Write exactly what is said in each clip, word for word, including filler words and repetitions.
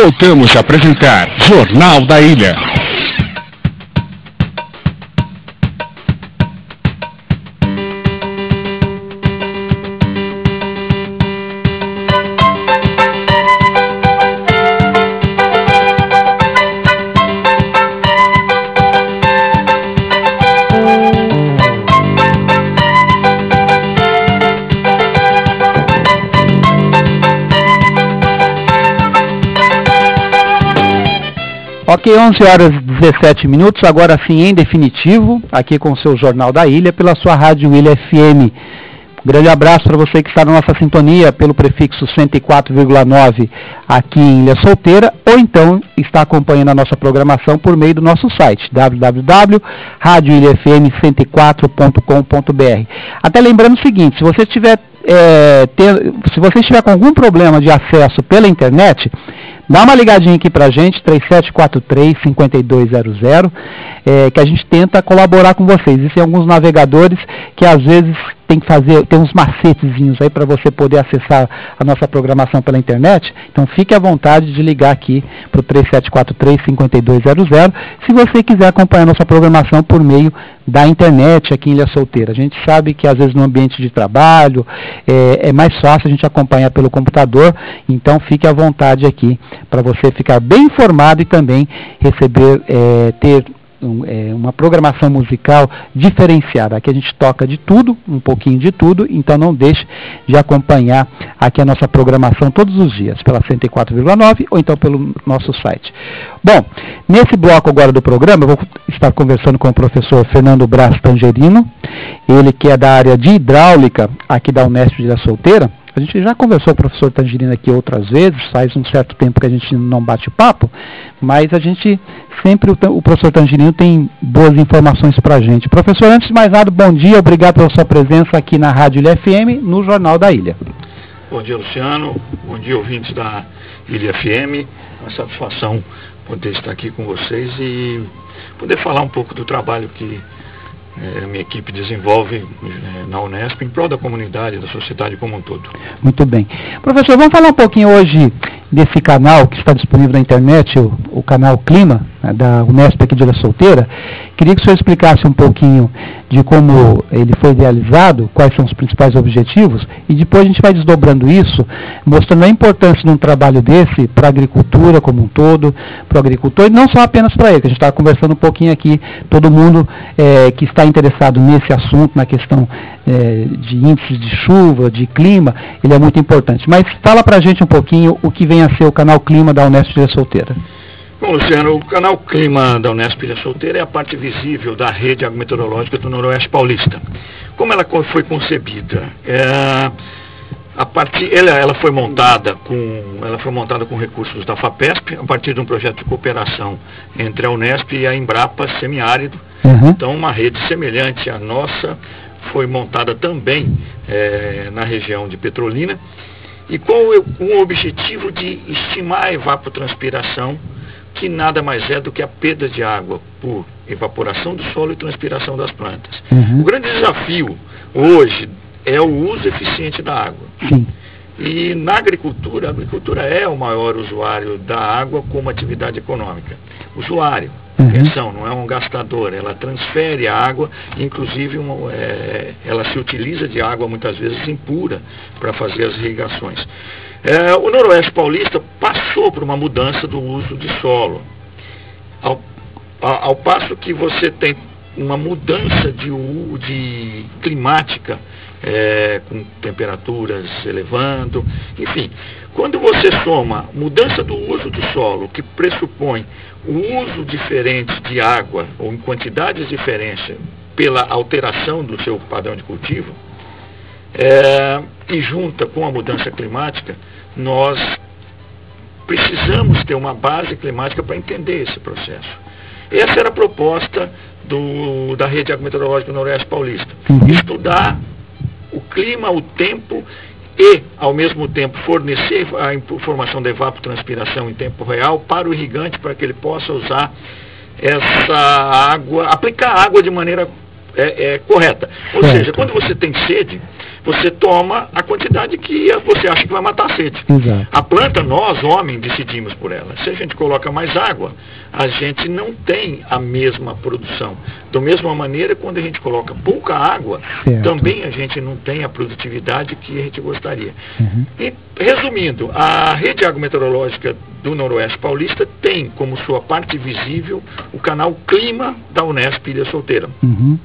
Voltamos a apresentar Jornal da Ilha. Ok, onze horas e dezessete minutos, agora sim em definitivo, aqui com o seu Jornal da Ilha, pela sua Rádio Ilha F M. Um grande abraço para você que está na nossa sintonia pelo prefixo cento e quatro vírgula nove aqui em Ilha Solteira, ou então está acompanhando a nossa programação por meio do nosso site, w w w ponto rádio ilha f m cento e quatro ponto com ponto b r. Até lembrando o seguinte, se você tiver, é, ter, se você estiver com algum problema de acesso pela internet, dá uma ligadinha aqui pra gente, três sete quatro três, cinco dois zero zero, é, que a gente tenta colaborar com vocês. Existem alguns navegadores que às vezes tem que fazer, tem uns macetezinhos aí para você poder acessar a nossa programação pela internet. Então fique à vontade de ligar aqui para o três sete quatro três, cinco dois zero zero, se você quiser acompanhar a nossa programação por meio da internet aqui em Ilha Solteira. A gente sabe que às vezes no ambiente de trabalho é, é mais fácil a gente acompanhar pelo computador, então fique à vontade aqui para você ficar bem informado e também receber, é, ter um, é, uma programação musical diferenciada. Aqui a gente toca de tudo, um pouquinho de tudo, então não deixe de acompanhar aqui a nossa programação todos os dias, pela cento e quatro vírgula nove ou então pelo nosso site. Bom, nesse bloco agora do programa, eu vou estar conversando com o professor Fernando Braz Tangerino, ele que é da área de hidráulica aqui da Unesp de Ilha Solteira. A gente já conversou com o professor Tangerino aqui outras vezes, faz um certo tempo que a gente não bate papo, mas a gente sempre, o, o professor Tangerino tem boas informações para a gente. Professor, antes de mais nada, bom dia, obrigado pela sua presença aqui na Rádio Ilha F M, no Jornal da Ilha. Bom dia, Luciano, bom dia, ouvintes da Ilha F M, é uma satisfação poder estar aqui com vocês e poder falar um pouco do trabalho que É, a minha equipe desenvolve é, na Unesp em prol da comunidade, da sociedade como um todo. Muito bem. Professor, vamos falar um pouquinho hoje desse canal que está disponível na internet, o, o canal Clima, né, da Unesp aqui de Ilha Solteira. Queria que o senhor explicasse um pouquinho de como ele foi idealizado, quais são os principais objetivos, e depois a gente vai desdobrando isso, mostrando a importância de um trabalho desse para a agricultura como um todo, para o agricultor, e não só apenas para ele, que a gente estava conversando um pouquinho aqui, todo mundo é, que está interessado nesse assunto, na questão é, de índices de chuva, de clima, ele é muito importante. Mas fala para a gente um pouquinho o que vem a ser o canal Clima da Unesp de Ilha Solteira. Bom, Luciano, o canal Clima da Unesp Ilha Solteira é a parte visível da rede agrometeorológica do Noroeste Paulista. Como ela foi concebida? É, a partir, ela, ela foi montada com, ela foi montada com recursos da FAPESP, a partir de um projeto de cooperação entre a Unesp e a Embrapa Semiárido. Uhum. Então, uma rede semelhante à nossa foi montada também é, na região de Petrolina, e com o, com o objetivo de estimar a evapotranspiração, que nada mais é do que a perda de água por evaporação do solo e transpiração das plantas. Uhum. O grande desafio hoje é o uso eficiente da água. Sim. E na agricultura, a agricultura é o maior usuário da água como atividade econômica. Usuário, uhum. Atenção, não é um gastador, ela transfere a água, inclusive uma, é, ela se utiliza de água muitas vezes impura para fazer as irrigações. É, o Noroeste Paulista passou por uma mudança do uso de solo, ao, ao, ao passo que você tem uma mudança de, de climática, é, com temperaturas elevando, enfim. Quando você soma mudança do uso do solo, que pressupõe o uso diferente de água, ou em quantidades diferentes, pela alteração do seu padrão de cultivo, é, e junta com a mudança climática, nós precisamos ter uma base climática para entender esse processo. Essa era a proposta do, da rede agrometeorológica do Noroeste Paulista. Uhum. Estudar o clima, o tempo e, ao mesmo tempo, fornecer a informação da evapotranspiração em tempo real para o irrigante, para que ele possa usar essa água, aplicar a água de maneira é, é, correta. Ou certo. Seja, quando você tem sede, você toma a quantidade que você acha que vai matar a sede. Exato. A planta, nós, homens, decidimos por ela. Se a gente coloca mais água, a gente não tem a mesma produção. Da mesma maneira, quando a gente coloca pouca água, certo. também a gente não tem a produtividade que a gente gostaria. Uhum. E, resumindo, a rede agrometeorológica do Noroeste Paulista tem como sua parte visível o canal Clima da Unesp Ilha Solteira. Uhum.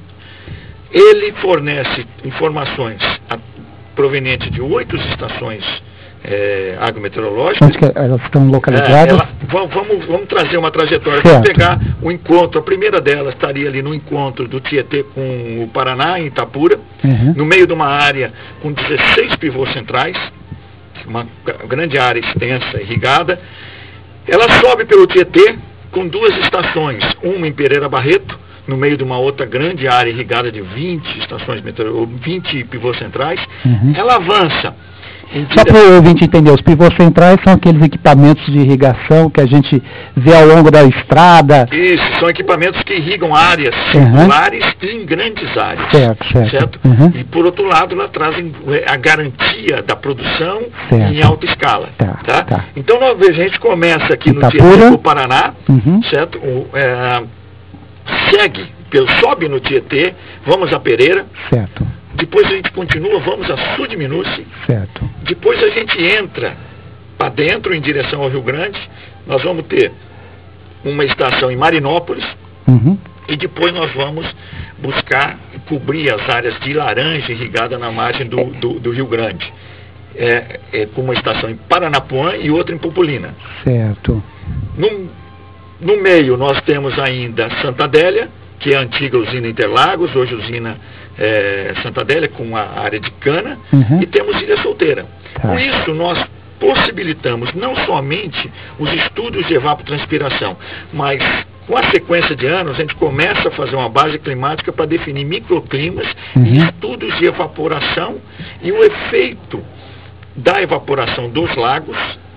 Ele fornece informações a, provenientes de oito estações é, agrometeorológicas. Onde que elas estão localizadas? É, ela, vamos, vamos trazer uma trajetória. Certo. Vamos pegar o encontro. A primeira delas estaria ali no encontro do Tietê com o Paraná, em Itapura, Uhum. no meio de uma área com dezesseis pivôs centrais, uma grande área extensa, irrigada. Ela sobe pelo Tietê com duas estações, uma em Pereira Barreto, no meio de uma outra grande área irrigada de vinte estações meteorológicas, vinte pivôs centrais. Uhum. Ela avança. Só para o ouvinte entender, os pivôs centrais são aqueles equipamentos de irrigação que a gente vê ao longo da estrada. Isso, são equipamentos que irrigam áreas circulares uhum. e em grandes áreas. Certo, certo. certo? Uhum. E por outro lado, ela trazem a garantia da produção certo. em alta escala. Tá, tá? Tá. Então, nós, a gente começa aqui Itapura. no Tietê, no Paraná, uhum. certo? O, é, segue, pelo, sobe no Tietê, vamos a Pereira. Certo. Depois a gente continua, vamos a Sul de Minúcia. Certo. Depois a gente entra para dentro, em direção ao Rio Grande. Nós vamos ter uma estação em Marinópolis. Uhum. E depois nós vamos buscar cobrir as áreas de Laranja irrigada na margem do, do, do Rio Grande. É, é, com uma estação em Paranapuã e outra em Pupolina. Certo. No, no meio nós temos ainda Santa Adélia, que é a antiga usina Interlagos, hoje usina é, Santa Adélia, com a área de cana, uhum. e temos Ilha Solteira. Tá. Com isso, nós possibilitamos não somente os estudos de evapotranspiração, mas com a sequência de anos, a gente começa a fazer uma base climática para definir microclimas uhum. e estudos de evaporação e o efeito da evaporação dos lagos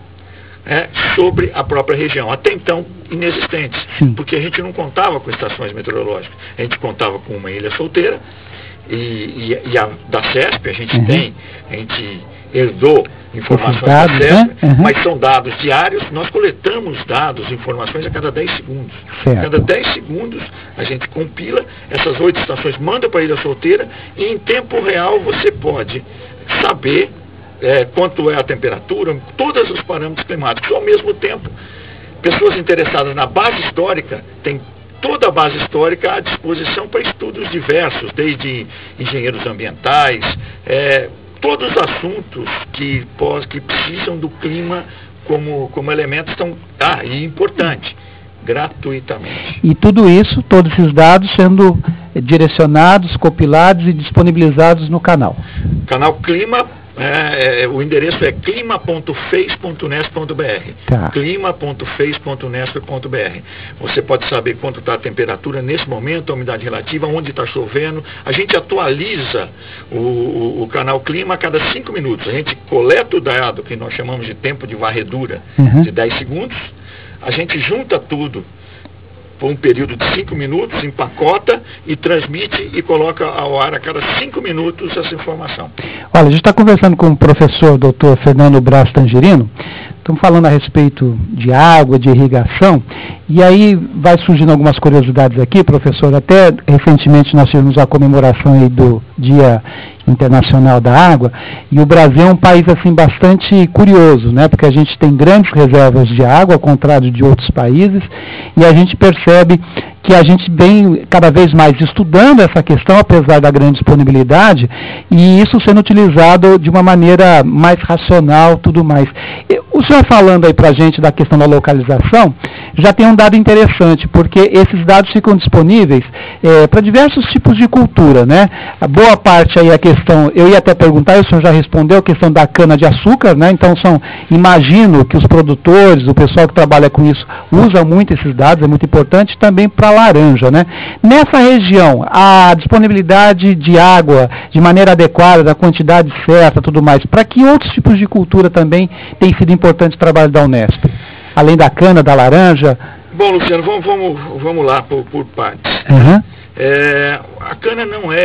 É, sobre a própria região, até então inexistentes, Sim. porque a gente não contava com estações meteorológicas, a gente contava com uma ilha solteira e, e, e a da CESP a gente uhum. tem, a gente herdou informações dados, da CESP, né? uhum. mas são dados diários, nós coletamos dados, informações a cada dez segundos. Certo. A cada dez segundos a gente compila essas oito estações, manda para a ilha solteira e em tempo real você pode saber É, quanto é a temperatura, todos os parâmetros climáticos. Ao mesmo tempo, pessoas interessadas na base histórica têm toda a base histórica à disposição para estudos diversos, desde engenheiros ambientais, é, todos os assuntos que, que precisam do clima como, como elementos estão, ah, e importante, gratuitamente. E tudo isso, todos esses dados sendo direcionados, compilados e disponibilizados no canal. Canal Clima. É, é, o endereço é clima ponto fez ponto nesp ponto br. Tá. clima ponto fez ponto nesp ponto br. Você pode saber quanto está a temperatura nesse momento, a umidade relativa, onde está chovendo. A gente atualiza o, o, o canal Clima a cada cinco minutos. A gente coleta o dado que nós chamamos de tempo de varredura uhum. de dez segundos. A gente junta tudo por um período de cinco minutos, empacota e transmite e coloca ao ar a cada cinco minutos essa informação. Olha, a gente está conversando com o professor doutor Fernando Braz Tangerino, estamos falando a respeito de água, de irrigação, e aí vai surgindo algumas curiosidades aqui, professor. Até recentemente nós tivemos a comemoração aí do Dia Internacional da Água, e o Brasil é um país assim bastante curioso, né? Porque a gente tem grandes reservas de água, ao contrário de outros países, e a gente percebe que a gente vem cada vez mais estudando essa questão, apesar da grande disponibilidade, e isso sendo utilizado de uma maneira mais racional, tudo mais. O senhor falando aí para a gente da questão da localização, já tem um dado interessante, porque esses dados ficam disponíveis é, para diversos tipos de cultura, né? A boa parte aí a questão, eu ia até perguntar, o senhor já respondeu, a questão da cana-de-açúcar, né? Então, são, imagino que os produtores, o pessoal que trabalha com isso, usa muito esses dados, é muito importante, também para laranja, né? Nessa região, a disponibilidade de água de maneira adequada, da quantidade certa, tudo mais, para que outros tipos de cultura também tem sido importante o trabalho da Unesp? Além da cana, da laranja? Bom, Luciano, vamos, vamos, vamos lá por, por partes. Uhum. É, a cana não é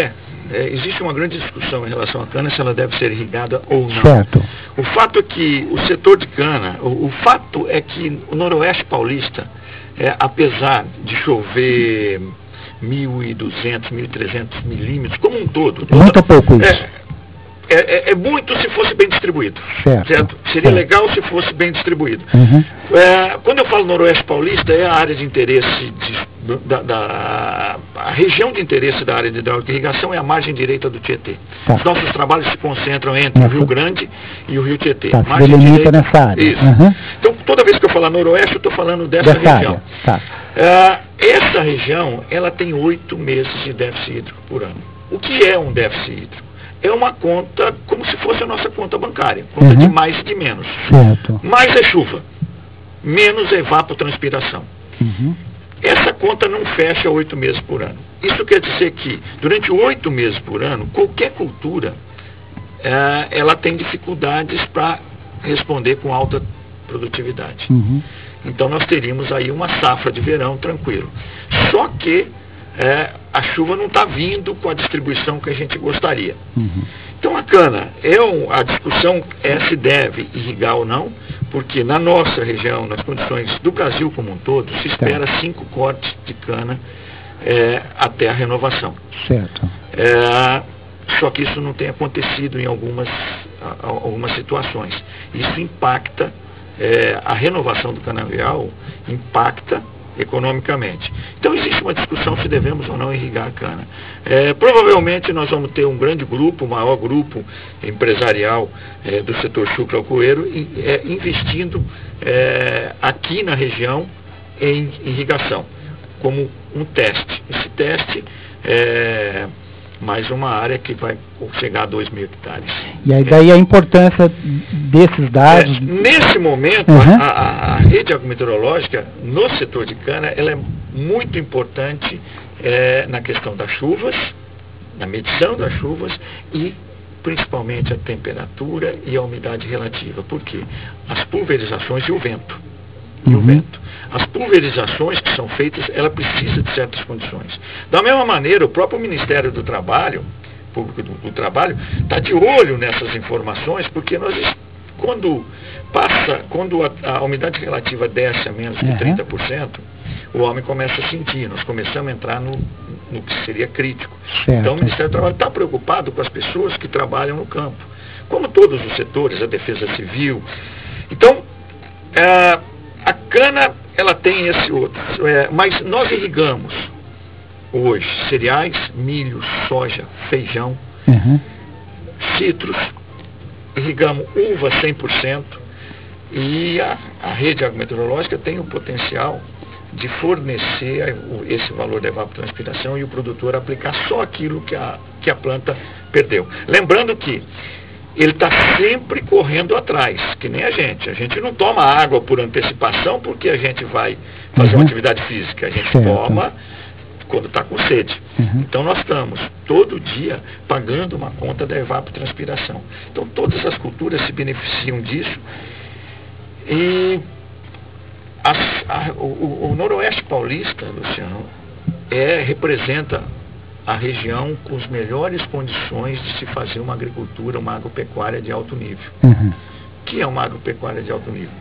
é, existe uma grande discussão em relação à cana, se ela deve ser irrigada ou não. Certo. O fato é que o setor de cana, o, o fato é que o Noroeste Paulista, é, apesar de chover mil e duzentos, mil e trezentos milímetros, como um todo... Toda, muito pouco isso. É, É, é, é muito se fosse bem distribuído, certo, certo? Seria certo. legal se fosse bem distribuído. Uhum. É, quando eu falo Noroeste Paulista, é a área de interesse, de, da, da, a região de interesse da área de hidráulica e irrigação é a margem direita do Tietê. Tá. Os nossos trabalhos se concentram entre Nessa... o Rio Grande e o Rio Tietê. Tá, margem se delimita direita, nessa área. Isso. Uhum. Então, toda vez que eu falar Noroeste, eu estou falando dessa, dessa região. Área. Tá. É, essa região, ela tem oito meses de déficit hídrico por ano. O que é um déficit hídrico? É uma conta como se fosse a nossa conta bancária, conta uhum. de mais e de menos. Certo. Mais é chuva, menos é evapotranspiração. Uhum. Essa conta não fecha oito meses por ano. Isso quer dizer que, durante oito meses por ano, qualquer cultura, é, ela tem dificuldades para responder com alta produtividade. Uhum. Então nós teríamos aí uma safra de verão tranquilo. Só que É, a chuva não está vindo com a distribuição que a gente gostaria. Uhum. Então a cana, é um, a discussão é se deve irrigar ou não, porque na nossa região, nas condições do Brasil como um todo, se espera tá. cinco cortes de cana é, até a renovação. Certo. É, só que isso não tem acontecido em algumas, algumas situações. Isso impacta, é, a renovação do canavial impacta economicamente. Então existe uma discussão se devemos ou não irrigar a cana. É, provavelmente nós vamos ter um grande grupo, o maior grupo empresarial é, do setor sucro-alcooeiro é, investindo é, aqui na região em irrigação, como um teste. Esse teste é mais uma área que vai chegar a dois mil hectares. E aí daí a importância desses dados... É, nesse momento, uhum. a, a, a rede agrometeorológica no setor de cana, ela é muito importante é, na questão das chuvas, na medição das chuvas e principalmente a temperatura e a umidade relativa. Por quê? As pulverizações e o vento. E uhum. o vento. As pulverizações que são feitas, ela precisa de certas condições. Da mesma maneira, o próprio Ministério do Trabalho, Público do, do Trabalho, está de olho nessas informações, porque nós, quando passa, quando a, a umidade relativa desce a menos de trinta por cento, uhum. o homem começa a sentir, nós começamos a entrar no, no que seria crítico. Certo. Então o Ministério do Trabalho está preocupado com as pessoas que trabalham no campo, como todos os setores, a defesa civil. Então, é, a cana, ela tem esse outro, é, mas nós irrigamos hoje cereais, milho, soja, feijão, uhum. citros, irrigamos uva cem por cento e a, a rede agrometeorológica tem o potencial de fornecer esse valor de evapotranspiração e o produtor aplicar só aquilo que a, que a planta perdeu. Lembrando que ele está sempre correndo atrás, que nem a gente. A gente não toma água por antecipação porque a gente vai fazer uhum. uma atividade física. A gente certo. toma quando está com sede. Uhum. Então nós estamos todo dia pagando uma conta da evapotranspiração. Então todas as culturas se beneficiam disso. E as, a, o, o Noroeste Paulista, Luciano, é, representa a região com as melhores condições de se fazer uma agricultura, uma agropecuária de alto nível. Uhum. O que é uma agropecuária de alto nível?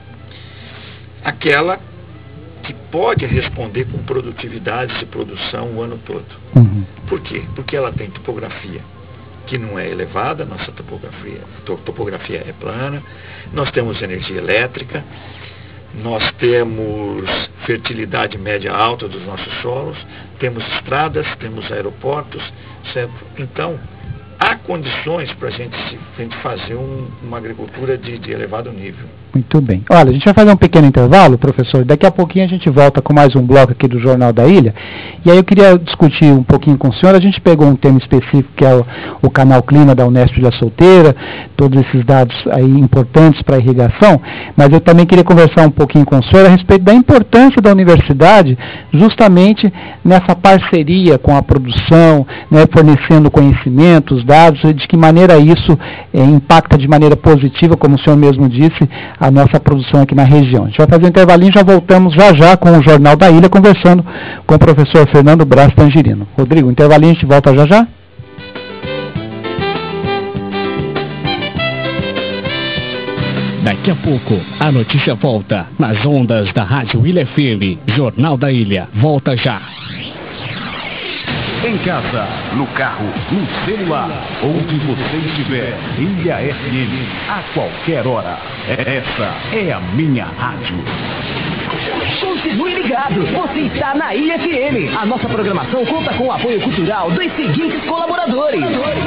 Aquela que pode responder com produtividade de produção o ano todo. Uhum. Por quê? Porque ela tem topografia que não é elevada, nossa topografia, topografia é plana, nós temos energia elétrica, nós temos fertilidade média alta dos nossos solos, temos estradas, temos aeroportos, certo? Então, há condições para a gente, gente fazer um, uma agricultura de, de elevado nível. Muito bem. Olha, a gente vai fazer um pequeno intervalo, professor. Daqui a pouquinho a gente volta com mais um bloco aqui do Jornal da Ilha. E aí eu queria discutir um pouquinho com o senhor. A gente pegou um tema específico que é o, o canal Clima da Unesp Ilha Solteira, todos esses dados aí importantes para a irrigação, mas eu também queria conversar um pouquinho com o senhor a respeito da importância da universidade justamente nessa parceria com a produção, né, fornecendo conhecimentos, dados, de que maneira isso é, impacta de maneira positiva, como o senhor mesmo disse, a nossa produção aqui na região. A gente vai fazer um intervalinho, já voltamos já já com o Jornal da Ilha, conversando com o professor Fernando Braz Tangerino. Rodrigo, intervalinho, a gente volta já já? Daqui a pouco, a notícia volta nas ondas da Rádio Ilha F M. Jornal da Ilha. Volta já. Em casa, no carro, no celular, onde você estiver, Ilha F M, a qualquer hora. Essa é a minha rádio. Continue ligado, você está na Ilha F M. A nossa programação conta com o apoio cultural dos seguintes colaboradores: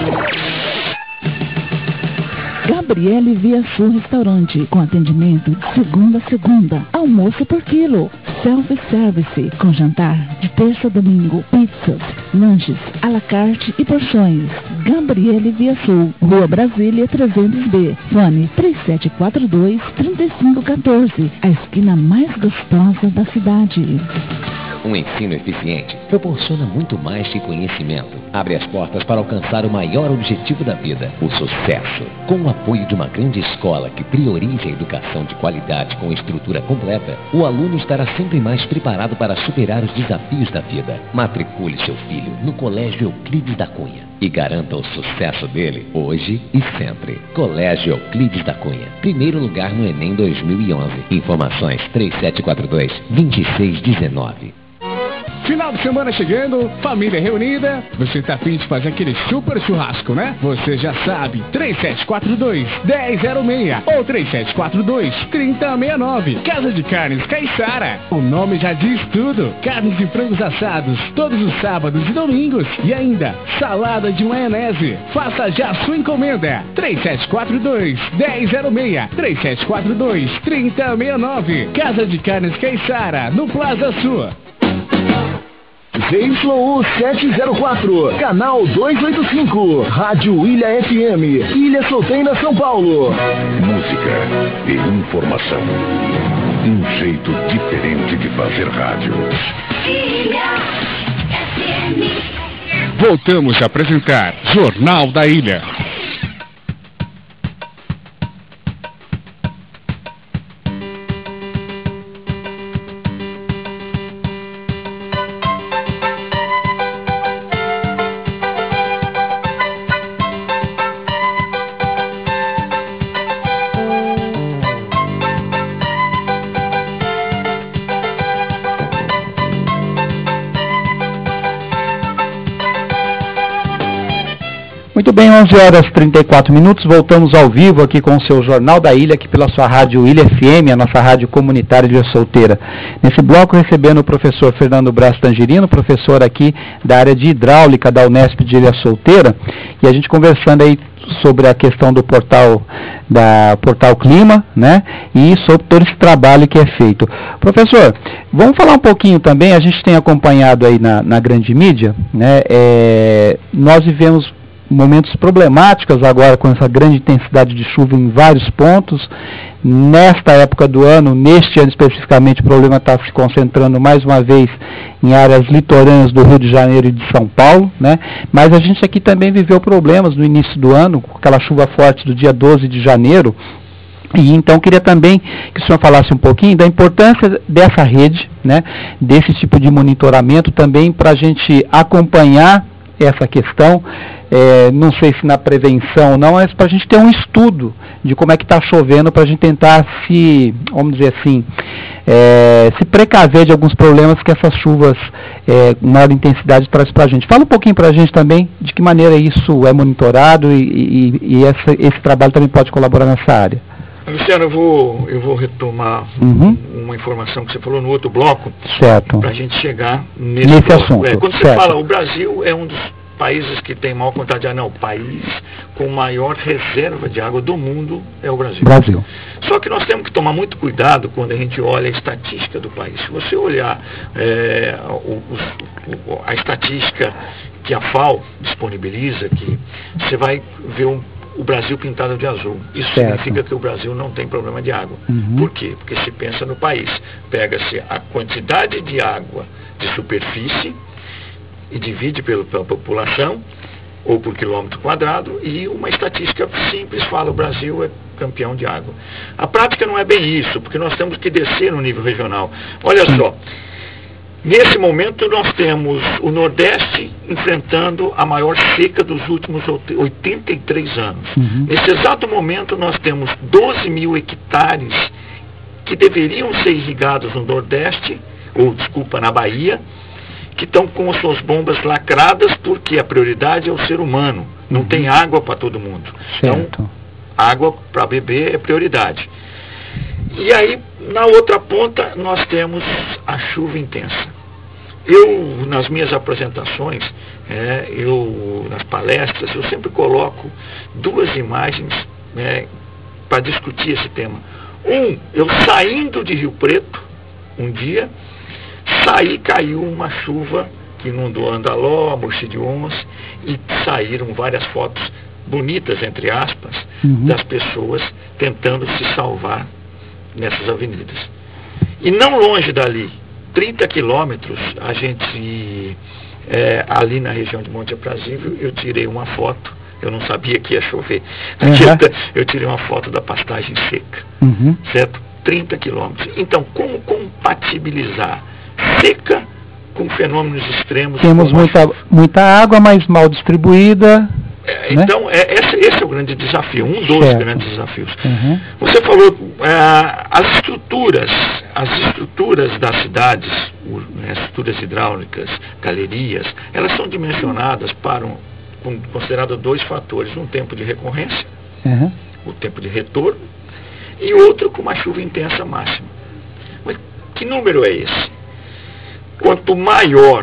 Gabriele Via Sul Restaurante, com atendimento de segunda a segunda, almoço por quilo, self-service, com jantar de terça a domingo, pizzas, lanches, à la carte e porções. Gabriele Via Sul, Rua Brasília trezentos B, fone três sete quatro dois, três cinco um quatro, a esquina mais gostosa da cidade. Um ensino eficiente proporciona muito mais que conhecimento. Abre as portas para alcançar o maior objetivo da vida, o sucesso. Com o apoio de uma grande escola que prioriza a educação de qualidade com estrutura completa, o aluno estará sempre mais preparado para superar os desafios da vida. Matricule seu filho no Colégio Euclides da Cunha e garanta o sucesso dele hoje e sempre. Colégio Euclides da Cunha, primeiro lugar no Enem dois mil e onze. Informações três sete quatro dois, dois seis um nove. Final de semana chegando, família reunida, você tá afim de fazer aquele super churrasco, né? Você já sabe, três sete quatro dois, um zero zero seis ou três sete quatro dois, três zero seis nove. Casa de Carnes Caiçara, o nome já diz tudo. Carnes e frangos assados todos os sábados e domingos e ainda salada de maionese. Faça já a sua encomenda, três sete quatro dois, um zero zero seis, três sete quatro dois, três zero seis nove. Casa de Carnes Caiçara, no Plaza Sul. Z Y U sete zero quatro, canal duzentos e oitenta e cinco, Rádio Ilha F M, Ilha Solteira, São Paulo. Música e informação. Um jeito diferente de fazer rádio. Ilha F M. Voltamos a apresentar Jornal da Ilha. Muito bem, onze horas e trinta e quatro minutos, voltamos ao vivo aqui com o seu Jornal da Ilha, aqui pela sua rádio Ilha F M, a nossa rádio comunitária de Ilha Solteira. Nesse bloco recebendo o professor Fernando Braz Tangerino, professor aqui da área de hidráulica da Unesp de Ilha Solteira, e a gente conversando aí sobre a questão do portal, da Portal Clima, né, e sobre todo esse trabalho que é feito. Professor, vamos falar um pouquinho também, a gente tem acompanhado aí na, na grande mídia, né, é, nós vivemos momentos problemáticos agora com essa grande intensidade de chuva em vários pontos. Nesta época do ano, neste ano especificamente, o problema está se concentrando mais uma vez em áreas litorâneas do Rio de Janeiro e de São Paulo, né? Mas a gente aqui também viveu problemas no início do ano, com aquela chuva forte do dia doze de janeiro. E então queria também que o senhor falasse um pouquinho da importância dessa rede, né? Desse tipo de monitoramento também para a gente acompanhar essa questão. É, não sei se na prevenção ou não, mas para a gente ter um estudo de como é que está chovendo, para a gente tentar se, vamos dizer assim, é, se precaver de alguns problemas que essas chuvas é, com maior intensidade traz para a gente. Fala um pouquinho para a gente também de que maneira isso é monitorado e, e, e essa, esse trabalho também pode colaborar nessa área. Luciano, eu vou, eu vou retomar uhum. uma informação que você falou no outro bloco, para a gente chegar nesse, nesse bloco. assunto. É, quando certo. você fala, o Brasil é um dos países que tem maior quantidade de água, não, o país com maior reserva de água do mundo é o Brasil. Brasil. Só que nós temos que tomar muito cuidado quando a gente olha a estatística do país. Se você olhar é, o, o, a estatística que a FAO disponibiliza, que você vai ver um, o Brasil pintado de azul. Isso certo. Significa que o Brasil não tem problema de água. Uhum. Por quê? Porque se pensa no país. Pega-se a quantidade de água de superfície e divide pelo, pela população, ou por quilômetro quadrado, e uma estatística simples fala: o Brasil é campeão de água. A prática não é bem isso, porque nós temos que descer no nível regional. Olha Sim. só, Nesse momento nós temos o Nordeste enfrentando a maior seca dos últimos oitenta e três anos. Uhum. Nesse exato momento nós temos doze mil hectares que deveriam ser irrigados no Nordeste, ou desculpa, na Bahia, que estão com as suas bombas lacradas porque a prioridade é o ser humano. Não uhum. tem água para todo mundo. Certo. Então, água para beber é prioridade. E aí, na outra ponta, nós temos a chuva intensa. Eu, nas minhas apresentações, é, eu, nas palestras, eu sempre coloco duas imagens né, para discutir esse tema. Um, eu saindo de Rio Preto, um dia, saí, caiu uma chuva que inundou Andaló, Mogi de Ons, e saíram várias fotos bonitas, entre aspas, uhum. das pessoas tentando se salvar nessas avenidas. E não longe dali, trinta quilômetros, a gente, é, ali na região de Monte Aprazível, eu tirei uma foto, eu não sabia que ia chover, uhum. eu tirei uma foto da pastagem seca, uhum. certo? trinta quilômetros. Então, como compatibilizar seca com fenômenos extremos? Temos muita, muita água, mas mal distribuída. É, então, né? é, esse, esse é o grande desafio, um dos certo. grandes desafios. Uhum. Você falou, é, as estruturas, as estruturas das cidades, as estruturas hidráulicas, galerias, elas são dimensionadas para, um, um, considerado dois fatores, um tempo de recorrência, uhum. o tempo de retorno, e outro com uma chuva intensa máxima. Mas que número é esse? Quanto maior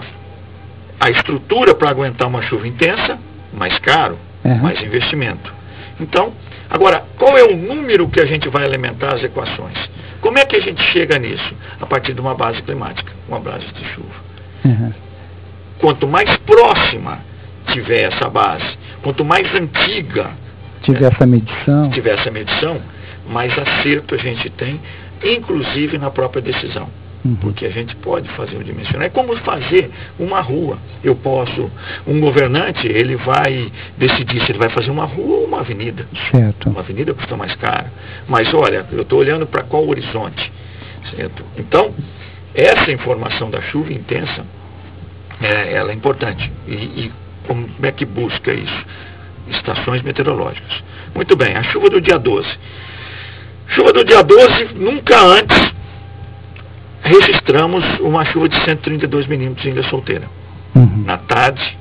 a estrutura para aguentar uma chuva intensa, mais caro, uhum. mais investimento. Então, agora, qual é o número que a gente vai alimentar as equações? Como é que a gente chega nisso? A partir de uma base climática, uma base de chuva. Uhum. Quanto mais próxima tiver essa base, quanto mais antiga tiver essa medição, tiver essa medição, mais acerto a gente tem, inclusive na própria decisão. Porque a gente pode fazer o dimensionar. É como fazer uma rua. Eu posso, um governante, ele vai decidir se ele vai fazer uma rua ou uma avenida. Certo. Uma avenida custa mais caro. Mas olha, eu estou olhando para qual horizonte. Certo? Então, essa informação da chuva intensa, é, ela é importante. E, e como é que busca isso? Estações meteorológicas. Muito bem, a chuva do dia doze. Chuva do dia doze, nunca antes registramos uma chuva de cento e trinta e dois milímetros em Ilha Solteira, uhum. na tarde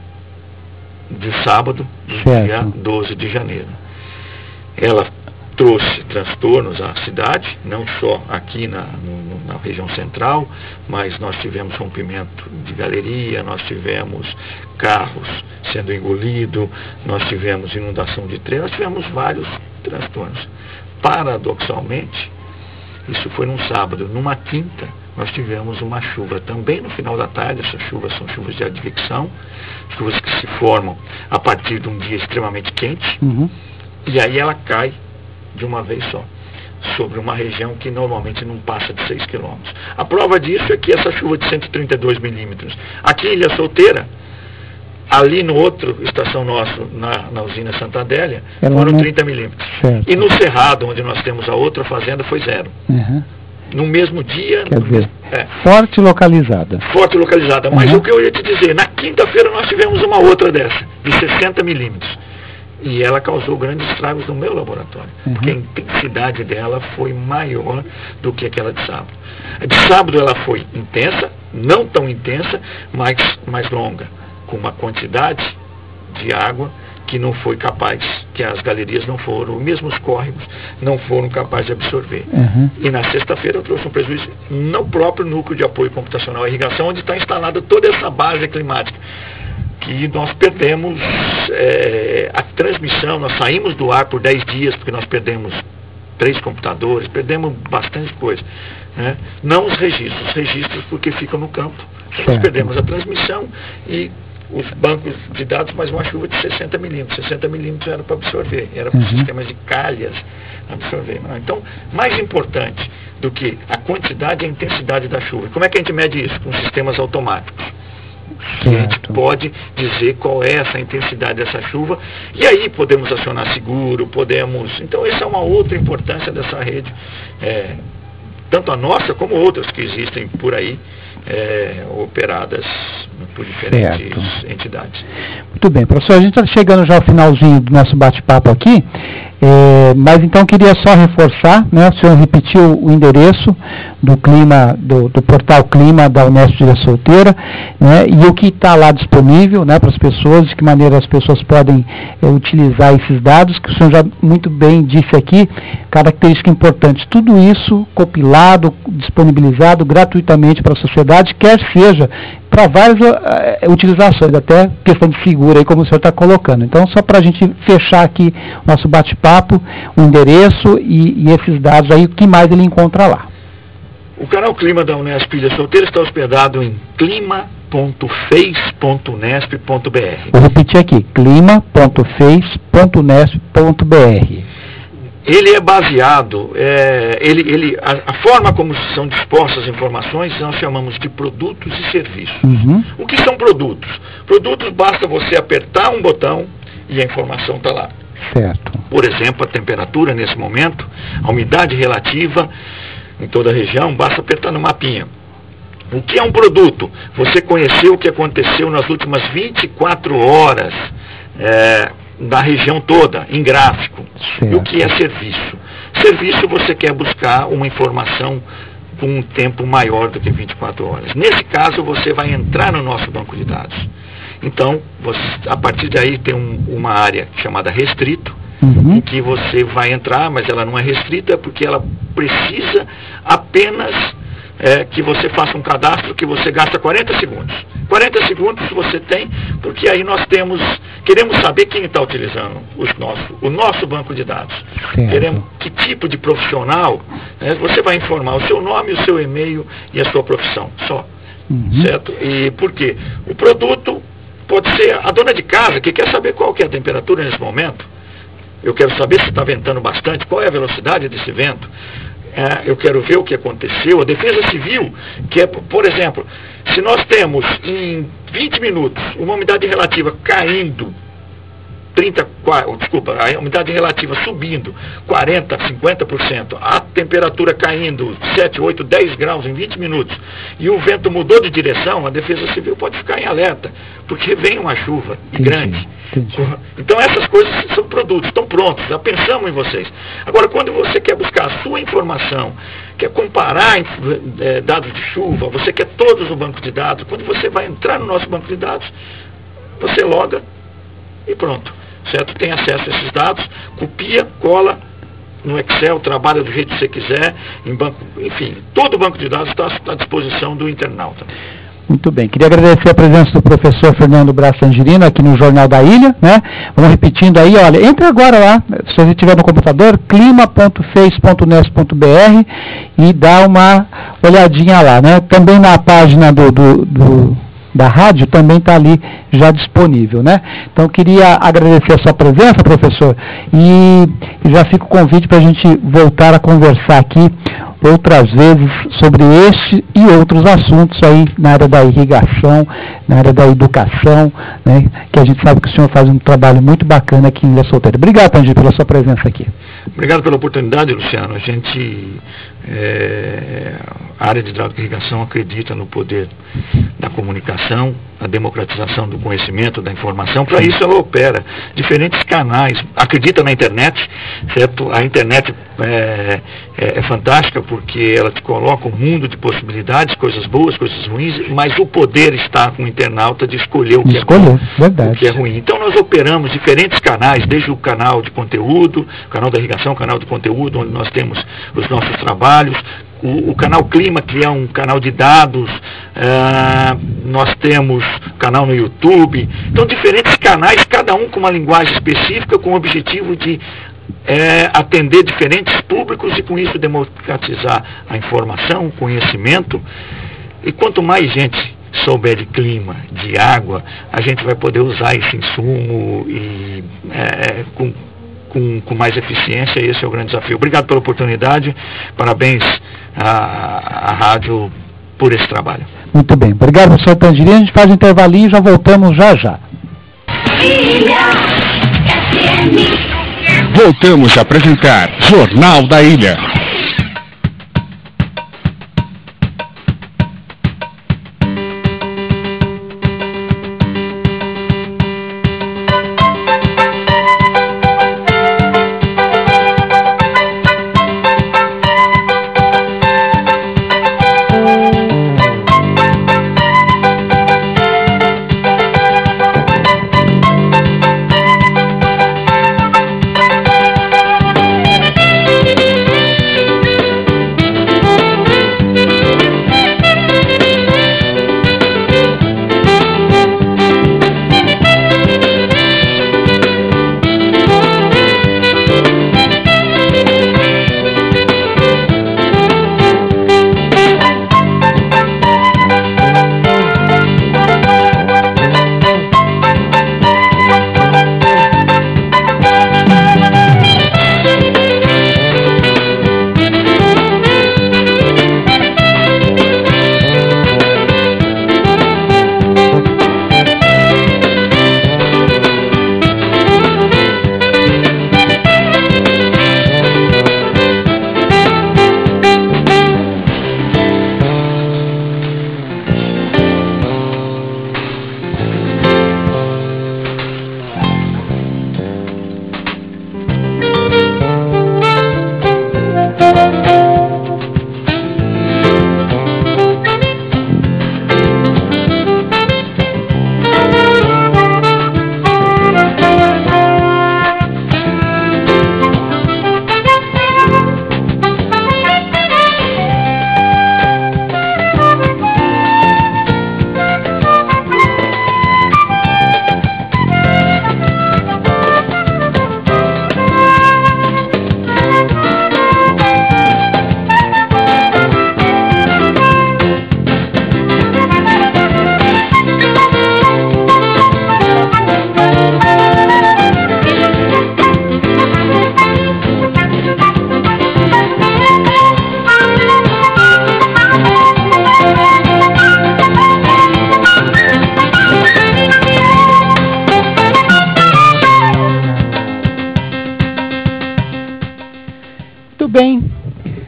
de sábado, do dia doze de janeiro. Ela trouxe transtornos à cidade, não só aqui na, no, na região central, mas nós tivemos rompimento de galeria, nós tivemos carros sendo engolidos, nós tivemos inundação de trem, nós tivemos vários transtornos. Paradoxalmente, isso foi num sábado. Numa quinta, nós tivemos uma chuva também no final da tarde. Essas chuvas são chuvas de advecção, chuvas que se formam a partir de um dia extremamente quente, uhum. e aí ela cai de uma vez só sobre uma região que normalmente não passa de seis quilômetros. A prova disso é que essa chuva de cento e trinta e dois milímetros, aqui em Ilha Solteira, ali no outro estação nosso, na, na usina Santa Adélia, ela foram não... trinta milímetros. Certo. E no Cerrado, onde nós temos a outra fazenda, foi zero. Uhum. No mesmo dia... Quer no dizer, mesmo, é. forte localizada. Forte localizada. Mas uhum. o que eu ia te dizer, na quinta-feira nós tivemos uma outra dessa, de sessenta milímetros. E ela causou grandes estragos no meu laboratório. Uhum. Porque a intensidade dela foi maior do que aquela de sábado. A de sábado ela foi intensa, não tão intensa, mas mais longa, com uma quantidade de água que não foi capaz, que as galerias não foram, mesmo os córregos, não foram capazes de absorver. Uhum. E na sexta-feira eu trouxe um prejuízo no próprio núcleo de apoio computacional à irrigação, onde está instalada toda essa base climática, que nós perdemos é, a transmissão, nós saímos do ar por dez dias, porque nós perdemos três computadores, perdemos bastante coisa. Né? Não os registros, os registros porque ficam no campo. Então, nós perdemos a transmissão e os bancos de dados, mas uma chuva de sessenta milímetros. sessenta milímetros era para absorver, era para os uhum. sistemas de calhas absorver. Não? Então, mais importante do que a quantidade e a intensidade da chuva. Como é que a gente mede isso? Com sistemas automáticos. A gente pode dizer qual é essa intensidade dessa chuva, e aí podemos acionar seguro, podemos... Então, essa é uma outra importância dessa rede é, tanto a nossa como outras que existem por aí, é, operadas por diferentes certo. entidades. Muito bem, professor, a gente está chegando já ao finalzinho do nosso bate-papo aqui, é, mas então queria só reforçar, né, o senhor repetiu o endereço do clima, do, do portal Clima da Unesp de Ilha Solteira, né, e o que está lá disponível, né, para as pessoas, de que maneira as pessoas podem é, utilizar esses dados, que o senhor já muito bem disse aqui, característica importante, tudo isso compilado, disponibilizado gratuitamente para a sociedade, quer seja para várias uh, utilizações, até questão de seguro, aí, como o senhor está colocando. Então, só para a gente fechar aqui nosso bate-papo, o endereço e, e esses dados aí, o que mais ele encontra lá? O canal Clima da Unesp Ilha Solteira está hospedado em clima ponto face ponto unesp ponto b r. Vou repetir aqui, clima ponto face ponto unesp ponto b r. Ele é baseado, é, ele, ele, a, a forma como são dispostas as informações, nós chamamos de produtos e serviços. Uhum. O que são produtos? Produtos, basta você apertar um botão e a informação está lá. Certo. Por exemplo, a temperatura nesse momento, a umidade relativa em toda a região, basta apertar no mapinha. O que é um produto? Você conheceu o que aconteceu nas últimas vinte e quatro horas, é, da região toda, em gráfico. Certo. E o que é serviço? Serviço, você quer buscar uma informação com um tempo maior do que vinte e quatro horas. Nesse caso, você vai entrar no nosso banco de dados. Então, você, a partir daí tem um, uma área chamada restrito, uhum. em que você vai entrar, mas ela não é restrita porque ela precisa apenas é, que você faça um cadastro que você gasta quarenta segundos. quarenta segundos você tem, porque aí nós temos, queremos saber quem está utilizando os nosso, o nosso banco de dados. Certo. Queremos que tipo de profissional, né, você vai informar o seu nome, o seu e-mail e a sua profissão, só. Uhum. Certo? E por quê? O produto pode ser a dona de casa que quer saber qual que é a temperatura nesse momento. Eu quero saber se está ventando bastante, qual é a velocidade desse vento. É, eu quero ver o que aconteceu. A Defesa Civil, que é, por exemplo, se nós temos em vinte minutos uma umidade relativa caindo, trinta, desculpa, a umidade relativa subindo quarenta, cinquenta por cento, a temperatura caindo sete, oito, dez graus em vinte minutos, e o vento mudou de direção, a Defesa Civil pode ficar em alerta, porque vem uma chuva entendi, grande. Entendi. Então essas coisas são produtos, estão prontos, já pensamos em vocês. Agora, quando você quer buscar a sua informação, quer comparar é, dados de chuva, você quer todos no banco de dados, quando você vai entrar no nosso banco de dados, você loga e pronto. Certo? Tem acesso a esses dados, copia, cola no Excel, trabalha do jeito que você quiser, em banco, enfim, todo o banco de dados está à disposição do internauta. Muito bem, queria agradecer a presença do professor Fernando Braz Tangerino aqui no Jornal da Ilha, né? Vamos repetindo aí, olha, entre agora lá, se você estiver no computador, clima ponto face ponto unesp ponto b r e dá uma olhadinha lá, né? Também na página do, do, do da rádio também está ali já disponível, né? Então, queria agradecer a sua presença, professor, e já fica o convite para a gente voltar a conversar aqui outras vezes sobre este e outros assuntos aí na área da irrigação, na área da educação, né? Que a gente sabe que o senhor faz um trabalho muito bacana aqui em Ilha Solteira. Obrigado, Tangi, pela sua presença aqui. Obrigado pela oportunidade, Luciano. A gente, é, a área de hidráulica e irrigação acredita no poder da comunicação, a democratização do conhecimento, da informação. Para isso ela opera diferentes canais, acredita na internet, certo? A internet é, é, é fantástica porque ela te coloca um mundo de possibilidades, coisas boas, coisas ruins, mas o poder está com o internauta de escolher o que, escolher, é bom, verdade. o que é ruim. Então nós operamos diferentes canais, desde o canal de conteúdo, o canal da irrigação, o canal de conteúdo, onde nós temos os nossos trabalhos, O, o canal Clima, que é um canal de dados, uh, nós temos canal no YouTube, então diferentes canais, cada um com uma linguagem específica, com o objetivo de é, atender diferentes públicos e com isso democratizar a informação, o conhecimento. E quanto mais gente souber de clima, de água, a gente vai poder usar esse insumo e é, com Com, com mais eficiência, e esse é o grande desafio. Obrigado pela oportunidade, parabéns à, à rádio por esse trabalho. Muito bem, obrigado, professor Tangerino. A gente faz um intervalinho e já voltamos já já. Voltamos a apresentar Jornal da Ilha.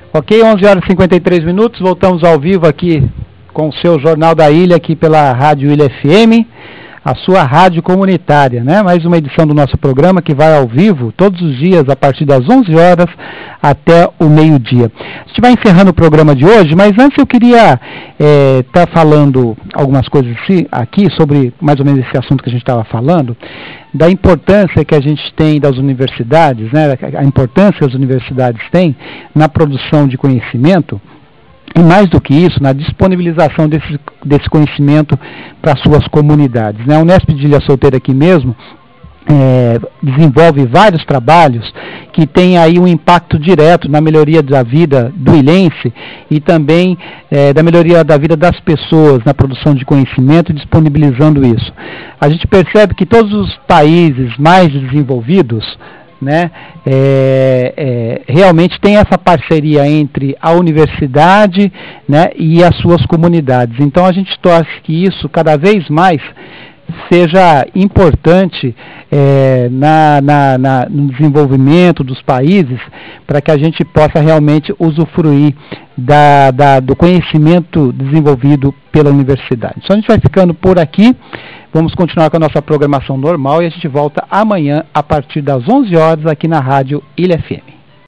Ok, onze horas e cinquenta e três minutos, voltamos ao vivo aqui com o seu Jornal da Ilha, aqui pela Rádio Ilha F M, a sua rádio comunitária, né? Mais uma edição do nosso programa que vai ao vivo todos os dias a partir das onze horas até o meio-dia. A gente vai encerrando o programa de hoje, mas antes eu queria estar é, tá falando algumas coisas aqui sobre mais ou menos esse assunto que a gente estava falando, da importância que a gente tem das universidades, né? A importância que as universidades têm na produção de conhecimento. E mais do que isso, na disponibilização desse, desse conhecimento para suas comunidades, né? A Unesp de Ilha Solteira aqui mesmo é, desenvolve vários trabalhos que têm aí um impacto direto na melhoria da vida do ilhense e também é, da melhoria da vida das pessoas na produção de conhecimento, disponibilizando isso. A gente percebe que todos os países mais desenvolvidos, né, é, é, realmente tem essa parceria entre a universidade, né, e as suas comunidades. Então a gente torce que isso cada vez mais seja importante é, na, na, na, no desenvolvimento dos países, para que a gente possa realmente usufruir da, da, do conhecimento desenvolvido pela universidade. Então a gente vai ficando por aqui. Vamos continuar com a nossa programação normal e a gente volta amanhã a partir das onze horas aqui na Rádio Ilha F M.